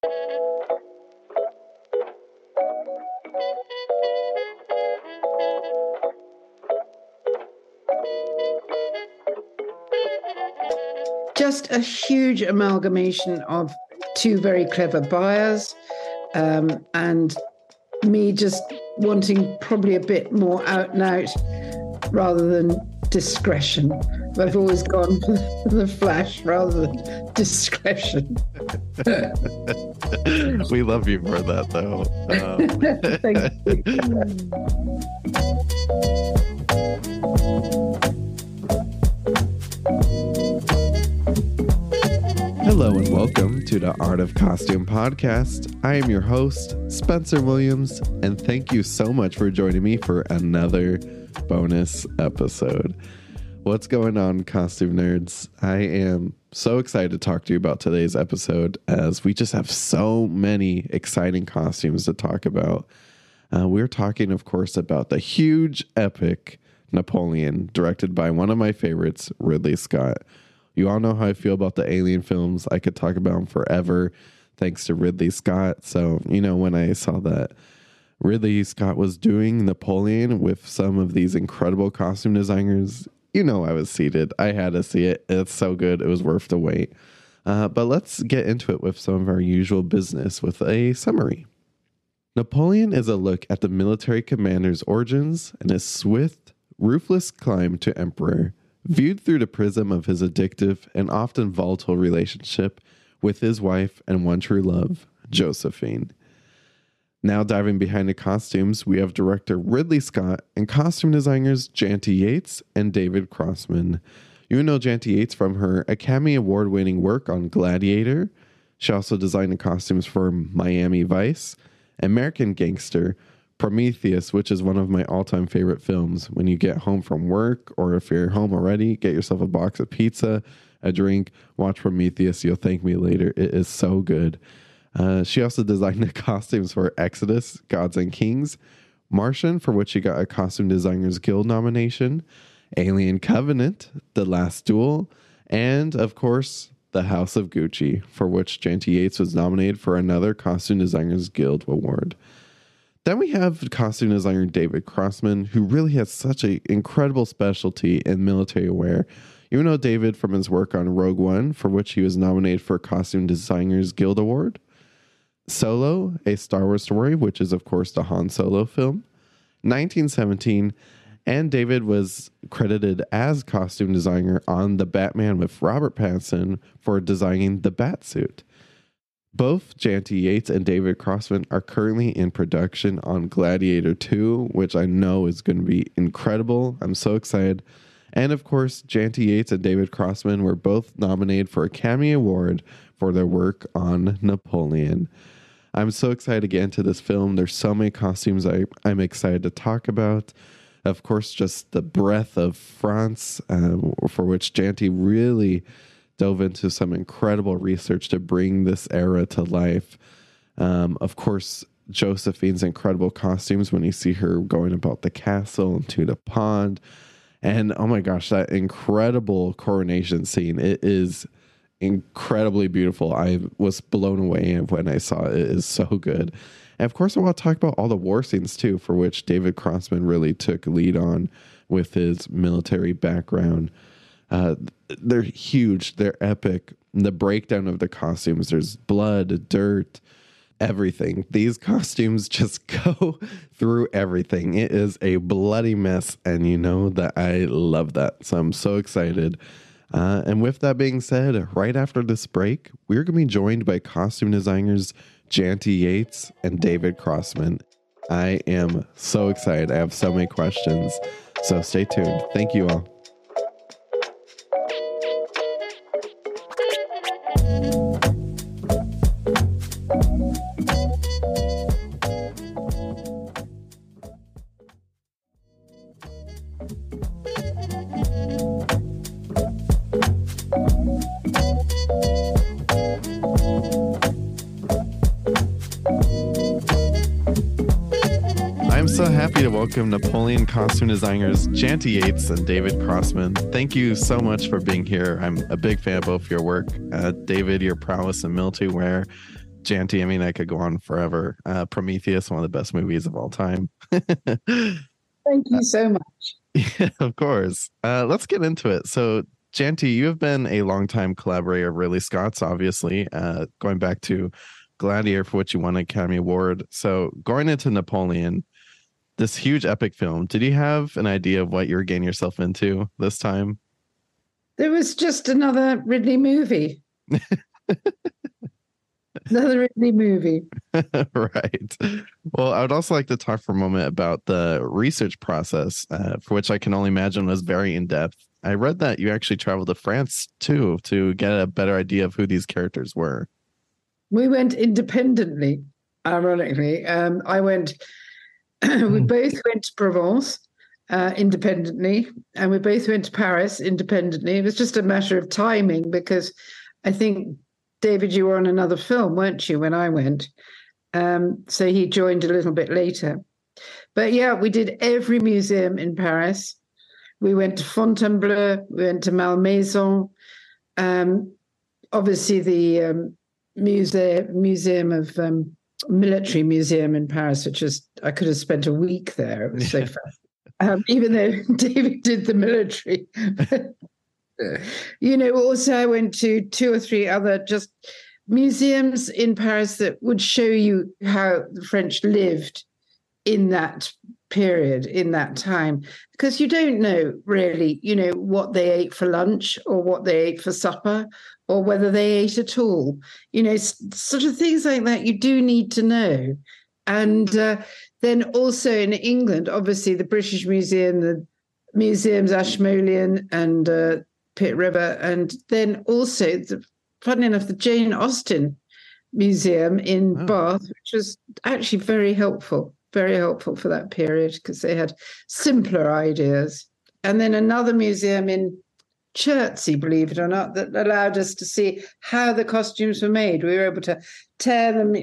Just a huge amalgamation of two very clever buyers, and me just wanting probably a bit more out and out rather than discretion. I've always gone for the flash rather than discretion. We love you for that, though. Thank you. Hello and welcome to the Art of Costume podcast. I am your host, Spencer Williams, and thank you so much for joining me for another bonus episode. What's going on, costume nerds? I am so excited to talk to you about today's episode as we just have so many exciting costumes to talk about. We're talking, of course, about the huge epic Napoleon, directed by one of my favorites, Ridley Scott. You all know how I feel about the Alien films. I could talk about them forever, thanks to Ridley Scott. So, when I saw that Ridley Scott was doing Napoleon with some of these incredible costume designers, I was seated. I had to see it. It's so good. It was worth the wait. But let's get into it with some of our usual business with a summary. Napoleon is a look at the military commander's origins and his swift, ruthless climb to emperor, viewed through the prism of his addictive and often volatile relationship with his wife and one true love, Josephine. Now diving behind the costumes, we have director Ridley Scott and costume designers Janty Yates and David Crossman. You know Janty Yates from her Academy Award-winning work on Gladiator. She also designed the costumes for Miami Vice, American Gangster, Prometheus, which is one of my all-time favorite films. When you get home from work, or if you're home already, get yourself a box of pizza, a drink, watch Prometheus. You'll thank me later. It is so good. She also designed the costumes for Exodus, Gods and Kings, Martian, for which she got a Costume Designers Guild nomination, Alien Covenant, The Last Duel, and, of course, The House of Gucci, for which Janty Yates was nominated for another Costume Designers Guild award. Then we have costume designer David Crossman, who really has such an incredible specialty in military wear. You know David from his work on Rogue One, for which he was nominated for Costume Designers Guild Award. Solo, a Star Wars story, which is, of course, the Han Solo film. 1917, and David was credited as costume designer on The Batman with Robert Pattinson for designing the Batsuit. Both Janty Yates and David Crossman are currently in production on Gladiator 2, which I know is going to be incredible. I'm so excited. And of course, Janty Yates and David Crossman were both nominated for Academy Award for their work on Napoleon. I'm so excited to get into this film. There's so many costumes I'm excited to talk about. Of course, just the breadth of France, for which Janty really dove into some incredible research to bring this era to life. Of course, Josephine's incredible costumes when you see her going about the castle and to the pond. And oh my gosh, that incredible coronation scene. It is incredibly beautiful. I was blown away when I saw it. It is so good. And of course, I want to talk about all the war scenes too, for which David Crossman really took lead on with his military background. They're huge. They're epic. The breakdown of the costumes, there's blood, dirt, everything. These costumes just go through everything. It is a bloody mess, and you know that I love that. So I'm so excited. And with that being said, right after this break, we're going to be joined by costume designers Janty Yates and David Crossman. I am so excited. I have so many questions. So stay tuned. Thank you all. So happy to welcome Napoleon costume designers Janty Yates and David Crossman. Thank you so much for being here. I'm a big fan of both your work. David, your prowess in military wear Janty, I mean, I could go on forever. Prometheus, one of the best movies of all time. Thank you so much. Yeah, of course. Let's get into it. So, Janty, you have been a longtime collaborator of Ridley Scott's, obviously, going back to Gladiator, for which you won an Academy Award. So, going into Napoleon, this huge epic film, did you have an idea of what you were getting yourself into this time? There was just another Ridley movie. Another Ridley movie. Right. Well, I would also like to talk for a moment about the research process, for which I can only imagine was very in-depth. I read that you actually traveled to France, too, to get a better idea of who these characters were. We went independently, ironically. We both went to Provence independently, and we both went to Paris independently. It was just a matter of timing because I think, David, you were on another film, weren't you, when I went? So he joined a little bit later. But yeah, we did every museum in Paris. We went to Fontainebleau, we went to Malmaison, obviously the museum of military museum in Paris, which is, I could have spent a week there. It was so fun. Even though David did the military. Also I went to 2 or 3 other just museums in Paris that would show you how the French lived in that period, in that time, because you don't know really, what they ate for lunch or what they ate for supper or whether they ate at all. Sort of things like that you do need to know. And then also in England, obviously the British Museum, the museums Ashmolean and Pitt River, and then also, funny enough, the Jane Austen Museum in Bath, which was actually very helpful for that period because they had simpler ideas. And then another museum in Chertsey, believe it or not, that allowed us to see how the costumes were made. We were able to turn them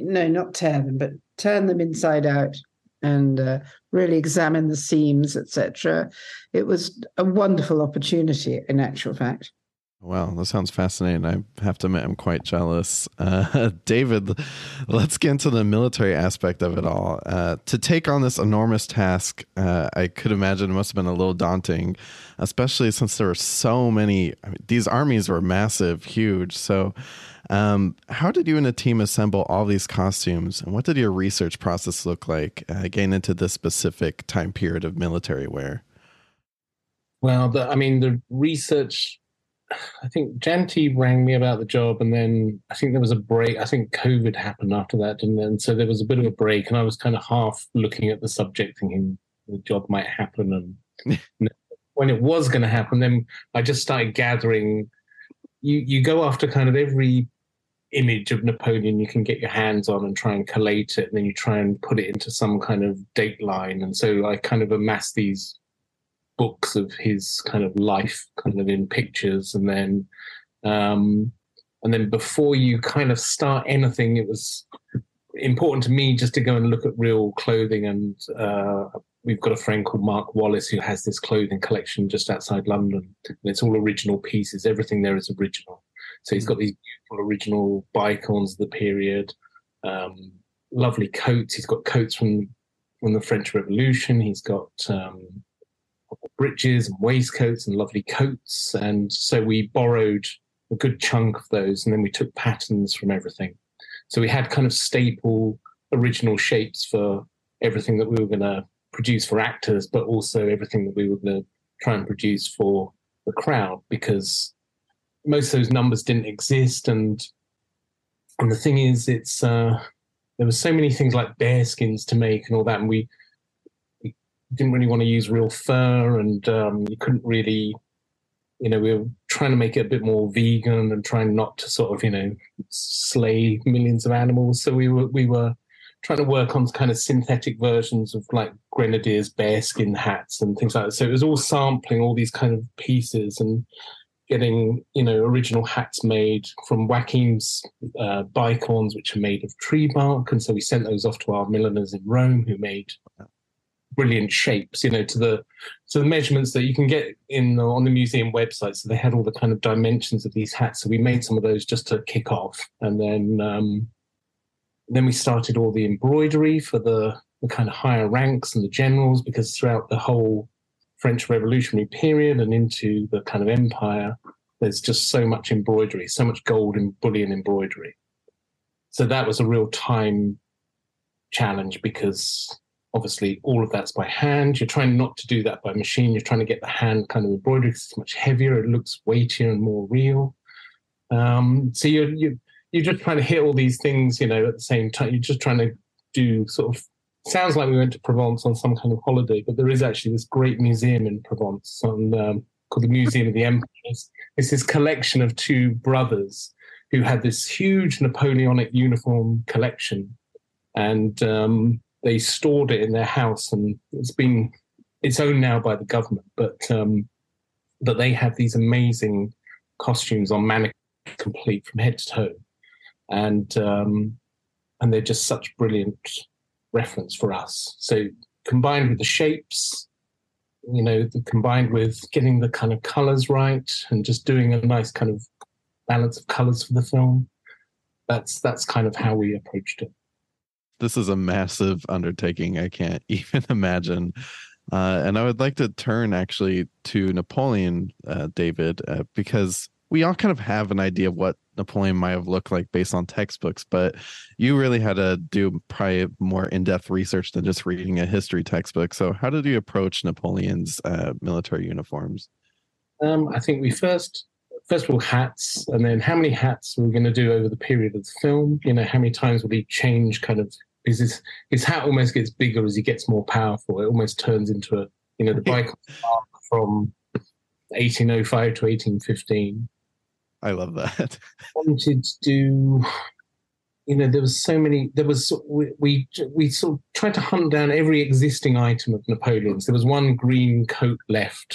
inside out and really examine the seams, etc. It was a wonderful opportunity, in actual fact. Wow, that sounds fascinating. I have to admit, I'm quite jealous. David, let's get into the military aspect of it all. To take on this enormous task, I could imagine it must have been a little daunting, especially since there were so many. These armies were massive, huge. So how did you and the team assemble all these costumes, and what did your research process look like getting into this specific time period of military wear? Well, the research, I think Janty rang me about the job, and then I think there was a break. I think COVID happened after that, didn't it? And so there was a bit of a break, and I was kind of half looking at the subject thinking the job might happen. And when it was going to happen, then I just started gathering. You go after kind of every image of Napoleon you can get your hands on and try and collate it, and then you try and put it into some kind of date line. And so I kind of amassed these books of his kind of life kind of in pictures, and then before you kind of start anything, it was important to me just to go and look at real clothing. And we've got a friend called Mark Wallace who has this clothing collection just outside London, and it's all original pieces. Everything there is original. So he's got these beautiful original bicorns of the period, lovely coats. He's got coats from the French Revolution. He's got breeches and waistcoats and lovely coats. And so we borrowed a good chunk of those, and then we took patterns from everything. So we had kind of staple original shapes for everything that we were going to produce for actors, but also everything that we were going to try and produce for the crowd, because most of those numbers didn't exist. And the thing is, it's there were so many things like bear skins to make and all that, and we didn't really want to use real fur, and you couldn't really, we were trying to make it a bit more vegan and trying not to sort of, slay millions of animals. So we were trying to work on kind of synthetic versions of like grenadiers' bearskin hats and things like that. So it was all sampling all these kind of pieces and getting, original hats made from Joachim's bicorns, which are made of tree bark. And so we sent those off to our milliners in Rome, who made brilliant shapes, to the measurements that you can get on the museum website. So they had all the kind of dimensions of these hats. So we made some of those just to kick off. And then Then we started all the embroidery for the kind of higher ranks and the generals, because throughout the whole French Revolutionary period and into the kind of empire, there's just so much embroidery, so much gold and bullion embroidery. So that was a real time challenge, because obviously all of that's by hand. You're trying not to do that by machine. You're trying to get the hand kind of embroidery because it's much heavier. It looks weightier and more real. So you're just trying to hit all these things, at the same time. You're just trying to do sort of, sounds like we went to Provence on some kind of holiday, but there is actually this great museum in Provence called the Museum of the Empires. It's this collection of two brothers who had this huge Napoleonic uniform collection, and they stored it in their house, and it's owned now by the government, but they have these amazing costumes on mannequin, complete from head to toe, and they're just such brilliant reference for us. So combined with the shapes, combined with getting the kind of colors right and just doing a nice kind of balance of colors for the film, that's kind of how we approached it. This is a massive undertaking. I can't even imagine. And I would like to turn actually to Napoleon, David, because we all kind of have an idea of what Napoleon might have looked like based on textbooks, but you really had to do probably more in-depth research than just reading a history textbook. So how did you approach Napoleon's military uniforms? I think we first of all, hats, and then how many hats were we going to do over the period of the film? How many times would he change kind of, because his hat almost gets bigger as he gets more powerful. It almost turns into the bike from 1805 to 1815. I love that. Wanted to do, there was so many. We sort of tried to hunt down every existing item of Napoleon's. There was one green coat left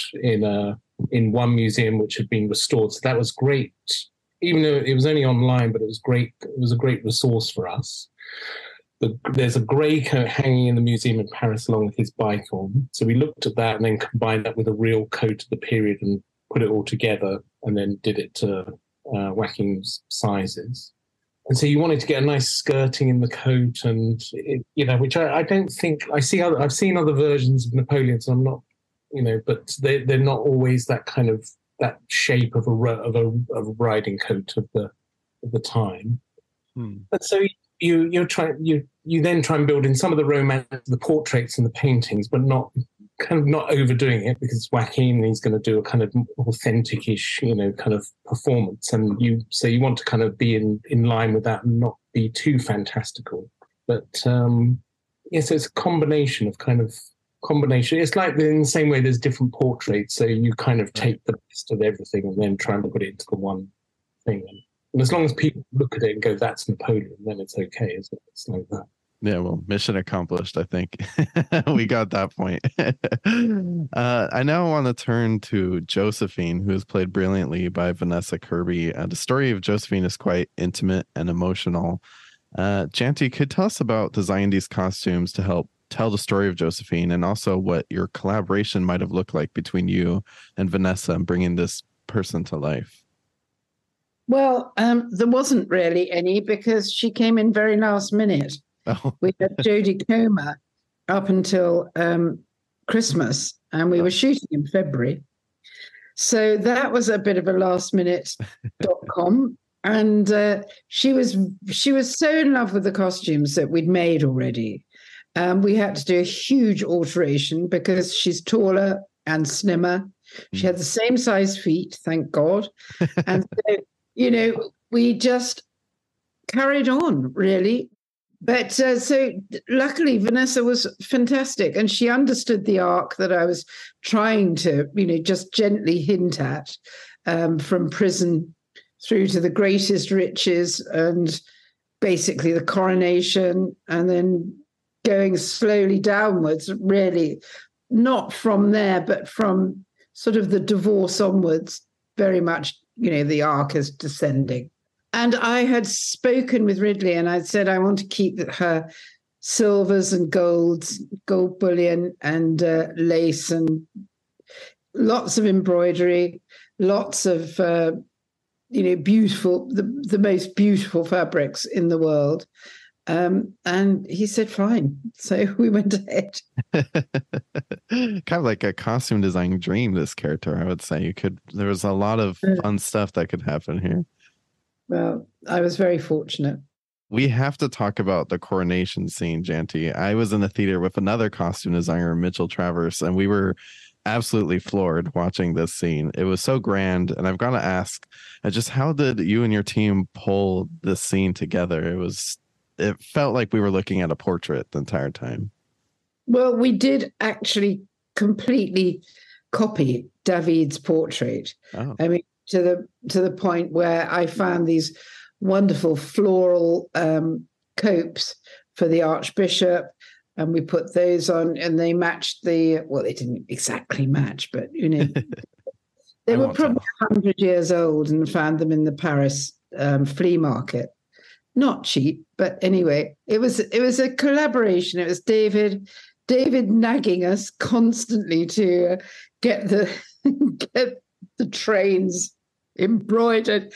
in one museum which had been restored, so that was great. Even though it was only online, but it was great. It was a great resource for us. There's a grey coat hanging in the museum in Paris along with his bike on. So we looked at that and then combined that with a real coat of the period and put it all together, and then did it to whacking sizes. And so you wanted to get a nice skirting in the coat, and which I don't think I've seen other versions of Napoleon's, and I'm not, but they're not always that kind of that shape of a riding coat of the time. And so you then try and build in some of the romance, the portraits and the paintings, but not overdoing it, because it's Joaquin and he's going to do a kind of authentic-ish, kind of performance. And you want to kind of be in line with that and not be too fantastical. But so it's a combination. It's like in the same way there's different portraits. So you kind of take the best of everything and then try and put it into the one thing. And as long as people look at it and go, that's Napoleon, then it's okay, isn't it? It's like that. Yeah, well, mission accomplished, I think. We got that point. I now want to turn to Josephine, who is played brilliantly by Vanessa Kirby. The story of Josephine is quite intimate and emotional. Janty, could you tell us about designing these costumes to help tell the story of Josephine, and also what your collaboration might have looked like between you and Vanessa and bringing this person to life? Well, there wasn't really any, because she came in very last minute. Oh. We had Jodie Comer up until Christmas, and we were shooting in February. So that was a bit of a last-minute.com. And she was so in love with the costumes that we'd made already. We had to do a huge alteration because she's taller and slimmer. She had the same size feet, thank God. And so, we just carried on, really. But so luckily, Vanessa was fantastic, and she understood the arc that I was trying to, just gently hint at, from prison through to the greatest riches and basically the coronation, and then going slowly downwards, really, not from there, but from sort of the divorce onwards, very much, the arc is descending. And I had spoken with Ridley, and I'd said I want to keep her silvers and gold bullion and lace and lots of embroidery, lots of beautiful, the most beautiful fabrics in the world. And he said, fine. So we went ahead. Kind of like a costume design dream, this character, I would say. There was a lot of fun stuff that could happen here. Well, I was very fortunate. We have to talk about the coronation scene, Janty. I was in the theater with another costume designer, Mitchell Travers, and we were absolutely floored watching this scene. It was so grand, and I've got to ask, just how did you and your team pull this scene together? It felt like we were looking at a portrait the entire time. Well, we did actually completely copy David's portrait. Oh. I mean, to the point where I found these wonderful floral copes for the Archbishop, and we put those on, and they matched they didn't exactly match, but they were probably 100 years old, and found them in the Paris flea market. Not cheap, but anyway, it was a collaboration. It was David nagging us constantly to get the trains embroidered,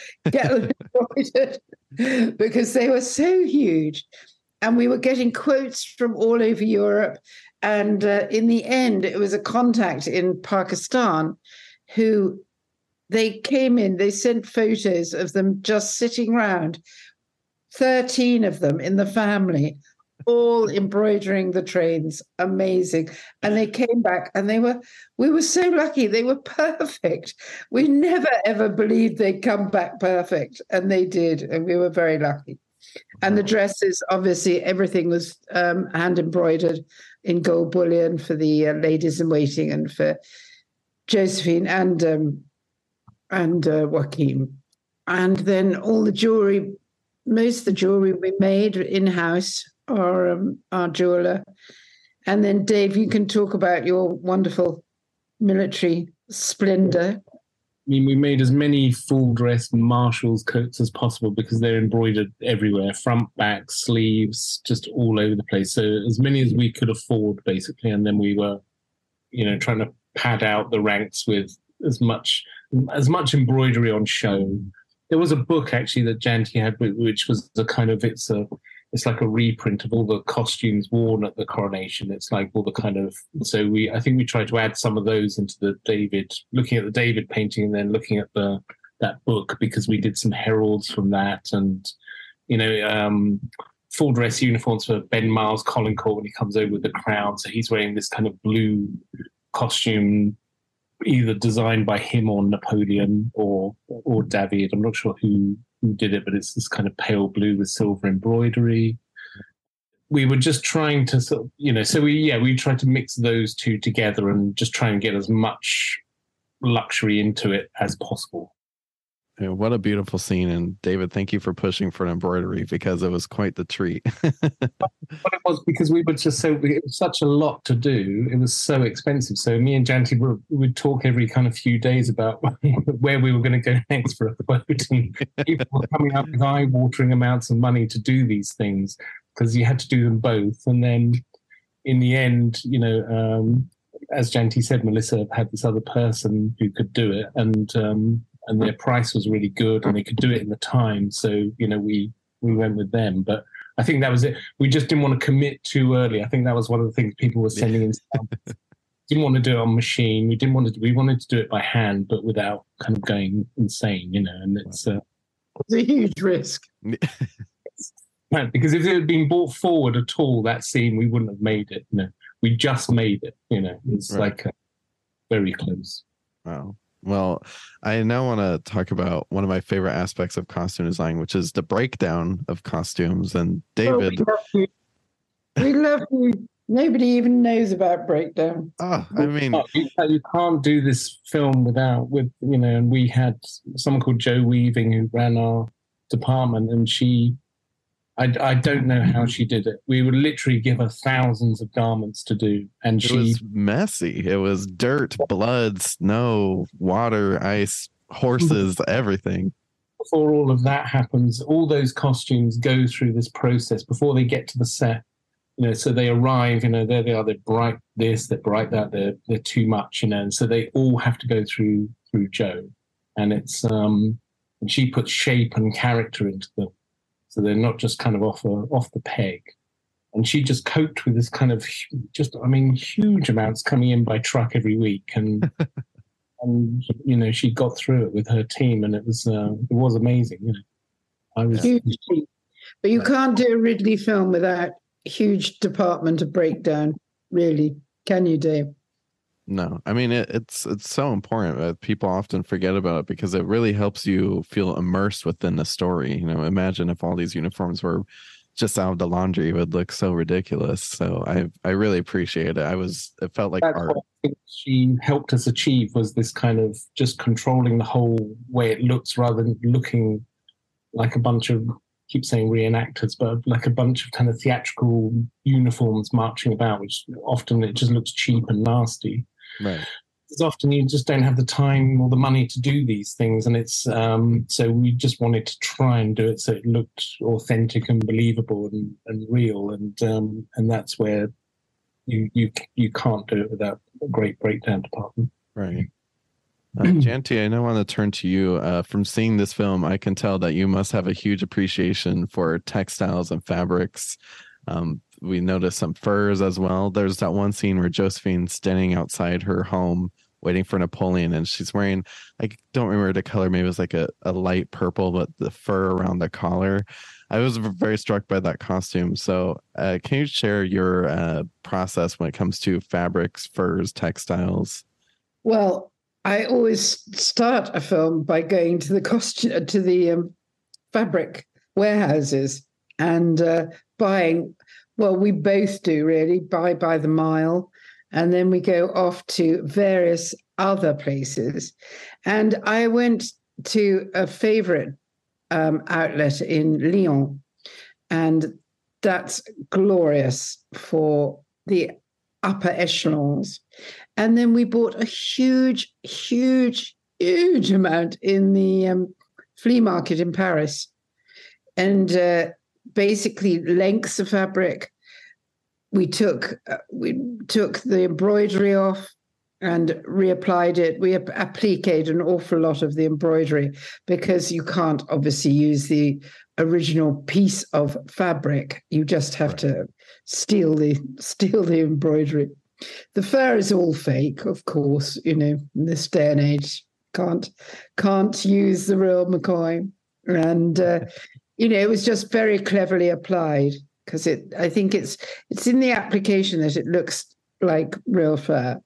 because they were so huge, and we were getting quotes from all over Europe. And in the end, it was a contact in Pakistan who they came in. They sent photos of them just sitting around. 13 of them in the family, all embroidering the trains. Amazing. And they came back, and we were so lucky. They were perfect. We never, ever believed they'd come back perfect. And they did. And we were very lucky. And the dresses, obviously, everything was hand embroidered in gold bullion for the ladies in waiting, and for Josephine and Joaquin. And then all the jewelry, most of the jewelry we made in-house, our jeweler. And then, Dave, you can talk about your wonderful military splendor. I mean, we made as many full-dress marshal's coats as possible, because they're embroidered everywhere, front, back, sleeves, just all over the place. So as many as we could afford, basically. And then we were, trying to pad out the ranks with as much embroidery on show. There was a book actually that Janty had, which was a kind of, it's like a reprint of all the costumes worn at the coronation. It's like all the kind of, so I think we tried to add some of those into looking at the David painting, and then looking at that book, because we did some heralds from that, and full dress uniforms for Ben Miles Collincourt when he comes over with the crown. So he's wearing this kind of blue costume, either designed by him or Napoleon or David. I'm not sure who did it, but it's this kind of pale blue with silver embroidery. We were just trying to sort of, so we tried to mix those two together and just try and get as much luxury into it as possible. Yeah, what a beautiful scene. And David, thank you for pushing for an embroidery, because it was quite the treat. But it was because we were just it was such a lot to do. It was so expensive. So me and Janty would talk every kind of few days about where we were going to go next for a quote. And people were coming up with eye-watering amounts of money to do these things, because you had to do them both. And then in the end, as Janty said, Melissa had this other person who could do it, and their price was really good, and they could do it in the time. So, we went with them. But I think that was it. We just didn't want to commit too early. I think that was one of the things people were sending in. Didn't want to do it on machine. We wanted to do it by hand, but without kind of going insane, and it's a huge risk. Because if it had been brought forward at all, that scene, we wouldn't have made it. We just made it. It's like very close. Wow. Well, I now want to talk about one of my favorite aspects of costume design, which is the breakdown of costumes. And David, we love you. Nobody even knows about breakdown. Oh, I mean, you can't do this film and we had someone called Jo Weaving who ran our department, and I don't know how she did it. We would literally give her thousands of garments to do, and it was messy. It was dirt, blood, snow, water, ice, horses, everything. Before all of that happens, all those costumes go through this process before they get to the set. So they arrive. There they are. They're bright this, they're bright that. They're too much. And so they all have to go through Jo, and it's and she puts shape and character into them. so they're not just kind of off the peg. And she just coped with this kind of huge amounts coming in by truck every week, and and she got through it with her team, and it was amazing. I was huge. But you can't do a Ridley film without a huge department of breakdown, really, can you, Dave? No, I mean it's so important that people often forget about it because it really helps you feel immersed within the story. Imagine if all these uniforms were just out of the laundry, it would look so ridiculous. So I really appreciate it. It felt like That's art. What I think she helped us achieve was this kind of just controlling the whole way it looks, rather than looking like a bunch of, keep saying reenactors, but like a bunch of kind of theatrical uniforms marching about, which often it just looks cheap and nasty. Right. Because often you just don't have the time or the money to do these things, and it's so we just wanted to try and do it so it looked authentic and believable and real, and that's where you can't do it without a great breakdown department. Right. Janty, I now want to turn to you. From seeing this film, I can tell that you must have a huge appreciation for textiles and fabrics. We noticed some furs as well. There's that one scene where Josephine's standing outside her home waiting for Napoleon, and she's wearing, I don't remember the color, maybe it was like a light purple, but the fur around the collar. I was very struck by that costume. So can you share your process when it comes to fabrics, furs, textiles? Well, I always start a film by going to the fabric warehouses and buying. Well, we both do really, buy by the mile, and then we go off to various other places. And I went to a favorite outlet in Lyon, and that's glorious for the upper echelons. And then we bought a huge amount in the flea market in Paris, and basically lengths of fabric. We took the embroidery off and reapplied it. We appliqued an awful lot of the embroidery because you can't obviously use the original piece of fabric. You just have to steal the embroidery. The fur is all fake, of course. In this day and age, can't use the real McCoy, and it was just very cleverly applied because I think it's in the application that it looks like real fur.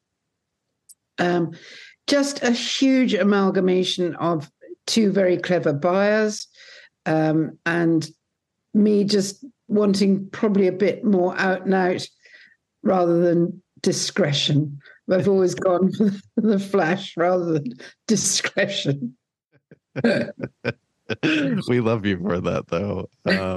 Just a huge amalgamation of two very clever buyers, and me just wanting probably a bit more out and out rather than discretion. I've always gone for the flash rather than discretion. We love you for that, though.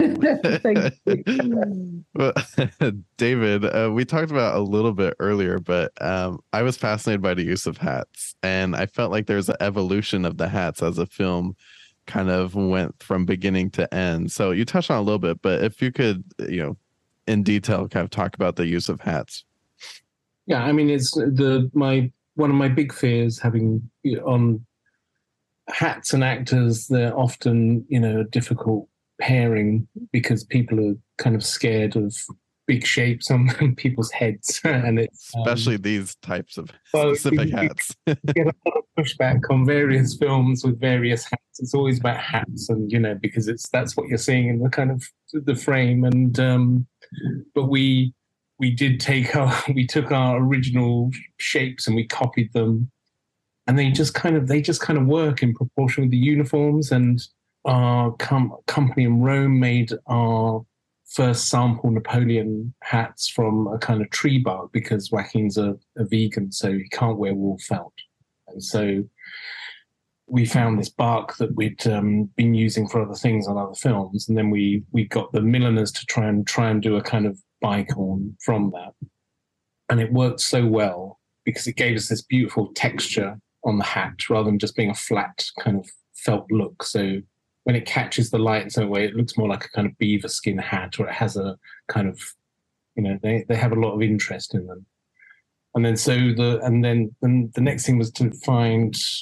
Thank you. David, we talked about a little bit earlier, but I was fascinated by the use of hats, and I felt like there's an evolution of the hats as the film kind of went from beginning to end. So you touched on a little bit, but if you could, in detail, kind of talk about the use of hats. Yeah, I mean, it's one of my big fears having on hats and actors. They're often, a difficult pairing because people are kind of scared of big shapes on people's heads, and it's especially these types of specific hats. Get a lot of pushback on various films with various hats. It's always about hats, and because that's what you're seeing in the kind of the frame, and but we took our original shapes and we copied them, and they just kind of work in proportion with the uniforms. And our company in Rome made our first sample Napoleon hats from a kind of tree bark because Joaquin's a vegan, so he can't wear wool felt. And so we found this bark that we'd been using for other things on other films, and then we got the milliners to try and do a kind of bicorn from that, and it worked so well because it gave us this beautiful texture on the hat rather than just being a flat kind of felt look. So when it catches the light in some way, it looks more like a kind of beaver skin hat, or it has a kind of, they have a lot of interest in them. And then the next thing was to find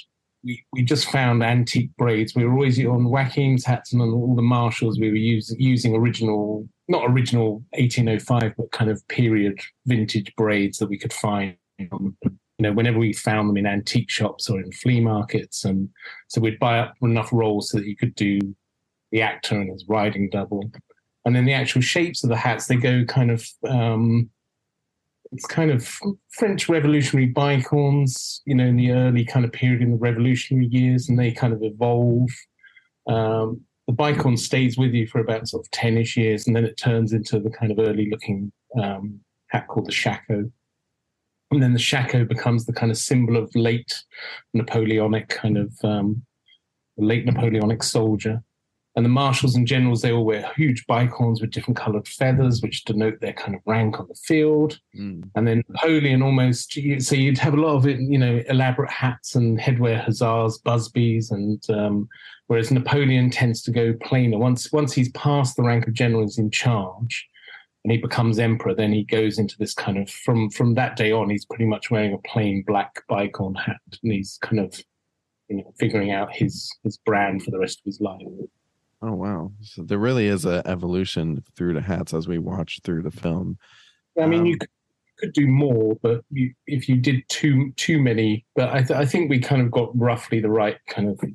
we just found antique braids. We were always on Joachim's hats and on all the Marshalls. We were using not original 1805, but kind of period vintage braids that we could find. Whenever we found them in antique shops or in flea markets, and so we'd buy up enough rolls so that you could do the actor and his riding double. And then the actual shapes of the hats, they go kind of, it's kind of French Revolutionary bicorns, in the early kind of period in the Revolutionary years, and they kind of evolve. The bicorn stays with you for about sort of 10-ish years, and then it turns into the kind of early looking hat called the shako. And then the shako becomes the kind of symbol of late Napoleonic kind of late Napoleonic soldier. And the marshals and generals, they all wear huge bicorns with different coloured feathers, which denote their kind of rank on the field. And then Napoleon so you'd have a lot of it, elaborate hats and headwear, hussars, busbies, and whereas Napoleon tends to go plainer. Once he's past the rank of general, he's in charge, and he becomes emperor, then he goes into this kind of, from that day on, he's pretty much wearing a plain black bicorn hat, and he's kind of, figuring out his brand for the rest of his life. Oh, wow. So there really is an evolution through the hats as we watch through the film. I mean, you could do more, but if you did too many, but I think we kind of got roughly the right kind of,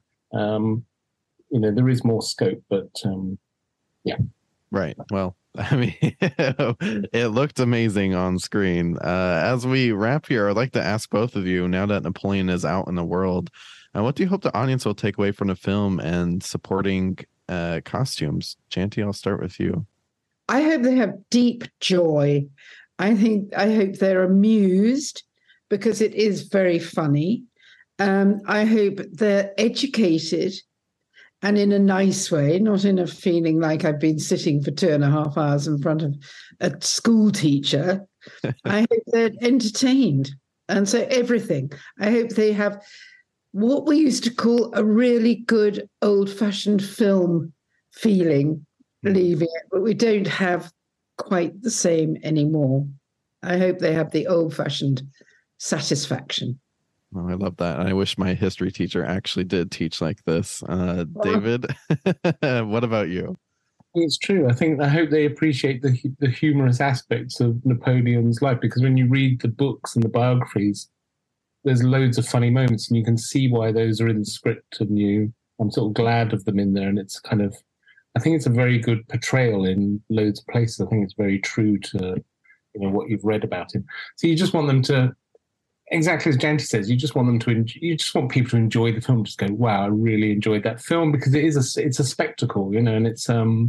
there is more scope, but yeah. Right. Well, I mean, it looked amazing on screen. As we wrap here, I'd like to ask both of you, now that Napoleon is out in the world, what do you hope the audience will take away from the film and supporting costumes? Chanty, I'll start with you. I hope they have deep joy. I hope they're amused because it is very funny. I hope they're educated and in a nice way, not in a feeling like I've been sitting for 2.5 hours in front of a school teacher. I hope they're entertained. And so everything. I hope they have what we used to call a really good old-fashioned film feeling, leaving it, but we don't have quite the same anymore. I hope they have the old-fashioned satisfaction. Oh, I love that. I wish my history teacher actually did teach like this. David, what about you? It's true. I hope they appreciate the humorous aspects of Napoleon's life, because when you read the books and the biographies, there's loads of funny moments, and you can see why those are in the script, and I'm sort of glad of them in there. And it's kind of, I think it's a very good portrayal in loads of places. I think it's very true to, what you've read about him. So you just want them to, exactly as Janty says, you just want them to, you just want people to enjoy the film. Just go, wow, I really enjoyed that film, because it's a spectacle, and it's,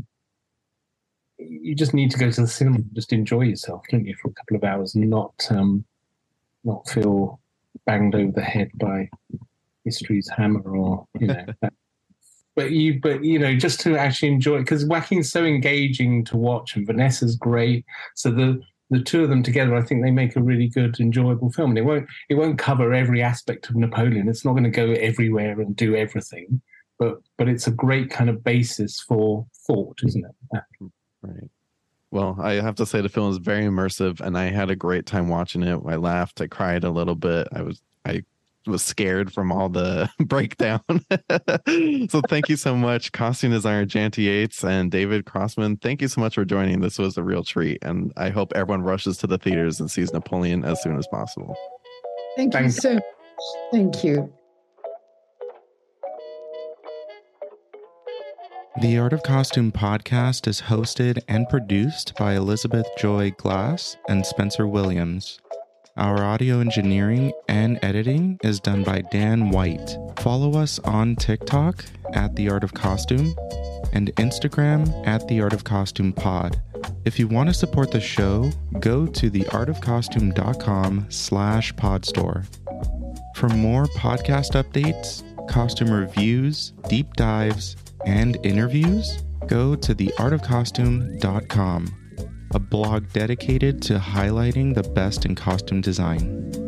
you just need to go to the cinema and just enjoy yourself, don't you, for a couple of hours, and not feel banged over the head by history's hammer, or but just to actually enjoy it, because Joachim's so engaging to watch and Vanessa's great, so the two of them together, I think they make a really good, enjoyable film. And it won't cover every aspect of Napoleon. It's not going to go everywhere and do everything, but it's a great kind of basis for thought, isn't it? Right. Well, I have to say the film is very immersive, and I had a great time watching it. I laughed, I cried a little bit. I was scared from all the breakdown. So thank you so much, costume designer Janty Yates and David Crossman. Thank you so much for joining. This was a real treat, and I hope everyone rushes to the theaters and sees Napoleon as soon as possible. Thank you so much. Thank you. The Art of Costume podcast is hosted and produced by Elizabeth Joy Glass and Spencer Williams. Our audio engineering and editing is done by Dan White. Follow us on TikTok at The Art of Costume and Instagram at The Art of Costume Pod. If you want to support the show, go to theartofcostume.com/podstore. For more podcast updates, costume reviews, deep dives, and interviews, go to theartofcostume.com, a blog dedicated to highlighting the best in costume design.